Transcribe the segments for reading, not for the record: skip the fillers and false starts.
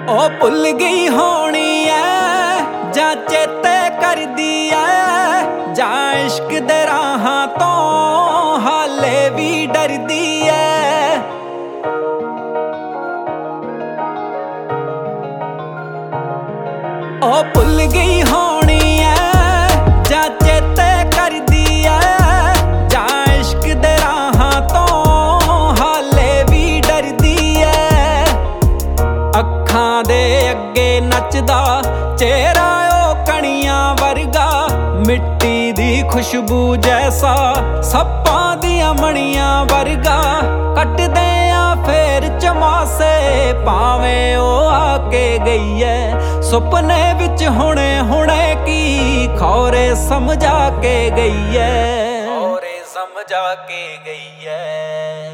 ਉਹ ਭੁੱਲ ਗਈ ਹੋਣੀ ਐ ਜਾਂ ਚੇਤੇ ਕਰਦੀ ਐ ਜਾਂ ਇਸ਼ਕ ਦੇ ਰਾਹਾਂ ਤੋਂ ਹਾਲੇ ਵੀ ਡਰਦੀ ਐ। ਉਹ ਭੁੱਲ ਗਈ ਹੋਣੀ ਐ ਜਾਂ ਚੇਤੇ ਕਰਦੀ ਐ ਜਾਂ ਇਸ਼ਕ ਦੇ ਰਾਹਾਂ ਤੋਂ ਹਾਲੇ ਵੀ ਡਰਦੀ ਐ। ਅੱਖਾਂ ਦੇ ਅੱਗੇ ਨੱਚਦਾ ਚਿਹਰਾ ਉਹ ਕਣੀਆਂ ਵਰਗਾ, ਮਿੱਟੀ ਦੀ ਖੁਸ਼ਬੂ ਜੈਸਾ ਸੱਪਾਂ ਦੀਆਂ ਮਣੀਆਂ ਵਰਗਾ। ਕੱਟਦੇ ਆ ਫੇਰ ਚਮਾਸੇ ਭਾਵੇਂ ਉਹ ਆ ਕੇ ਗਈ ਐ ਸੁਪਨੇ ਵਿੱਚ ਹੁਣੇ ਹੁਣੇ ਕੀ ਖੌਰੇ ਸਮਝਾ ਕੇ ਗਈ ਐ, ਖੌਰੇ ਸਮਝਾ ਕੇ ਗਈ ਐ।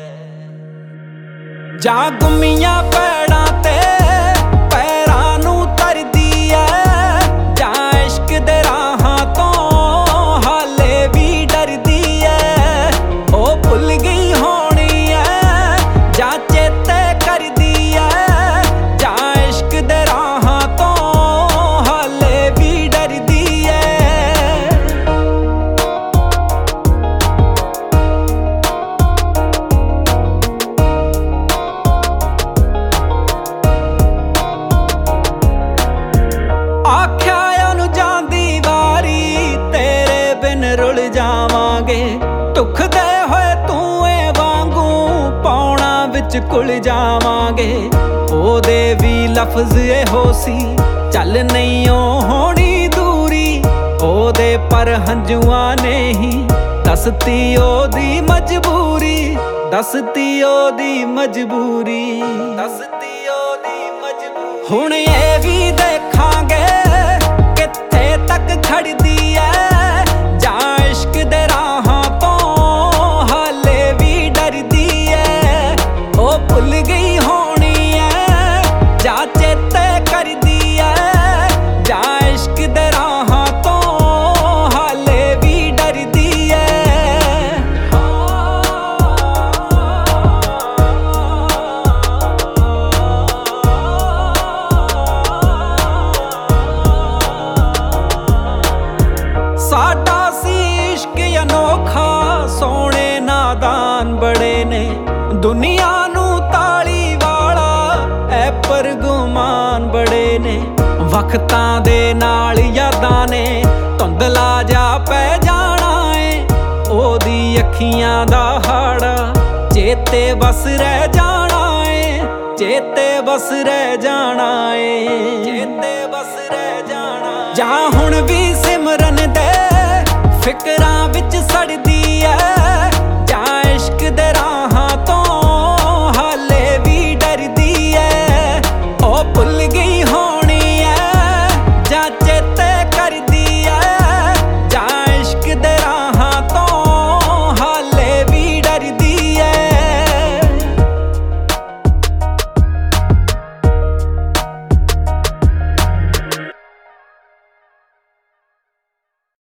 ਜਾਂ ਗੁੰਮੀਆਂ ਪੈੜਾਂ ਤੇ ਪੈਰਾਂ ਨੂੰ ਤਰਦੀ ਐ ਜਾਂ ਇਸ਼ਕ ਦੇ ਰਾਹਾਂ ਤੋਂ ਹਾਲੇ ਵੀ ਡਰਦੀ ਐ। ਉਹ ਭੁੱਲ ਗਈ ਹੋਣੀ ਐ ਜਾਂ ਚੇਤੇ ਕਰਦੀ ਐ ਜਾਂ ਇਸ਼ਕ ਦੇ ਰਾਹਾਂ ਤੋਂ ਹਾਲੇ ਵੀ ਡਰਦੀ ਐ। ਆਖਿਆ ਉਹਨੂੰ ਜਾਂਦੀ ਵਾਰੀ ਤੇਰੇ ਬਿਨ ਰੁਲ ਜਾਵਾਂਗੇ, ਟੁੱਕਦੇ ਹੋਏ ਤੂੰ ਏ ਵਾਂਗੂ ਪੌਣਾ ਵਿੱਚ ਕੁਲ ਜਾਵਾਂਗੇ। ਉਹਦੇ ਵੀ ਲਫ਼ਜ਼ ਇਹੋ ਸੀ ਚੱਲ ਨਹੀਂ ਉਹ ਹੋਣੀ ਦੂਰੀ, ਉਹਦੇ ਪਰ ਹੰਝੂਆਂ ਨੇ ਹੀ ਦੱਸਤੀ ਉਹਦੀ ਮਜਬੂਰੀ, ਦੱਸਤੀ ਉਹਦੀ ਮਜਬੂਰੀ, ਦੱਸਤੀ ਉਹਦੀ ਮਜਬੂਰੀ। ਹੁਣ ਇਹ ਵੀ ਦੇਖਾਂਗੇ ਕਿੱਥੇ ਤੱਕ ਖੜਦੀ ਐ ਜਾਂ ਇਸ਼ਕ ਦੇ ਰਾਹਾਂ ਤੋਂ ਹਾਲੇ ਵੀ ਡਰਦੀ ਐ। ਉਹ ਭੁੱਲ ਗਈ ਹੋਣੀ ਐ ਜਾਂ ਚੇਤੇ ਕਰਦੀ ਐ ਜਾਂ ਇਸ਼ਕ ਦੇ ਰਾਹਾਂ ਤੋਂ ਹਾਲੇ ਵੀ ਡਰਦੀ ਐ। ਸਾਡਾ ਸੀ ਇਸ਼ਕ ਅਨੋਖਾ, ਸੋਹਣੇ ਨਾਦਾਨ ਬੜੇ ਨੇ, ਦੁਨੀਆ ਨੂੰ ਤਾਲੀ ਵਾਲਾ ਐ ਪਰ ਗੁਮਾਨ ਬੜੇ ਨੇ। ਵਕਤਾਂ ਦੇ ਨਾਲ ਯਾਦਾਂ ਨੇ ਧੁੰਦਲਾ ਜਾ ਪੈ ਜਾਣਾ ਏ, ਉਹਦੀ ਅੱਖੀਆਂ ਦਾ ਹਾੜਾ ਚੇਤੇ ਬਸ ਰਹਿ ਜਾਣਾ ਏ, ਚੇਤੇ ਬਸ ਰਹਿ ਜਾਣਾ ਏ, ਚੇਤੇ ਬਸ ਰਹਿ ਜਾਣਾ। ਜਾਂ ਹੁਣ ਵੀ ਸਿਮਰਨ ਦੇ ਫਿਕਰਾਂ ਵਿੱਚ ਸੜਦੀ ਐ